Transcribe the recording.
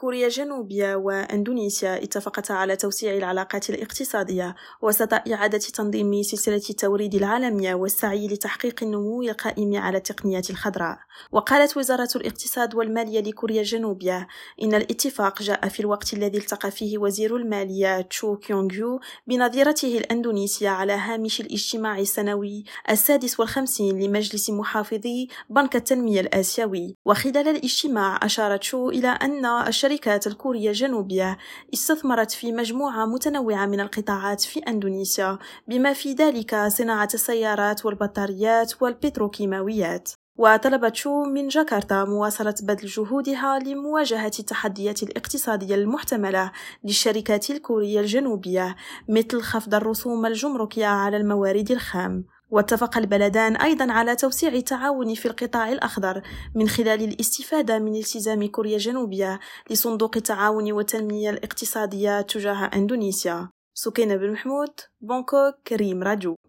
كوريا الجنوبية وإندونيسيا اتفقتا على توسيع العلاقات الاقتصادية وسط إعادة تنظيم سلسلة التوريد العالمية والسعي لتحقيق النمو القائم على التقنيات الخضراء. وقالت وزارة الاقتصاد والمالية لكوريا الجنوبية إن الاتفاق جاء في الوقت الذي التقى فيه وزير المالية تشو كيونغ بنظيرته الأندونيسية على هامش الاجتماع السنوي 56 لمجلس محافظي بنك التنمية الآسيوي. وخلال الاجتماع أشار تشو إلى أن الشركات الكورية الجنوبية استثمرت في مجموعة متنوعة من القطاعات في إندونيسيا، بما في ذلك صناعة السيارات والبطاريات والبتروكيماويات. وطلبت شو من جاكرتا مواصلة بذل جهودها لمواجهة التحديات الاقتصادية المحتملة للشركات الكورية الجنوبية، مثل خفض الرسوم الجمركية على الموارد الخام. واتفق البلدان أيضا على توسيع التعاون في القطاع الأخضر من خلال الاستفادة من التزام كوريا الجنوبية لصندوق التعاون والتنمية الاقتصادية تجاه إندونيسيا. سكينة بن محمود، بانكوك، ريم راديو.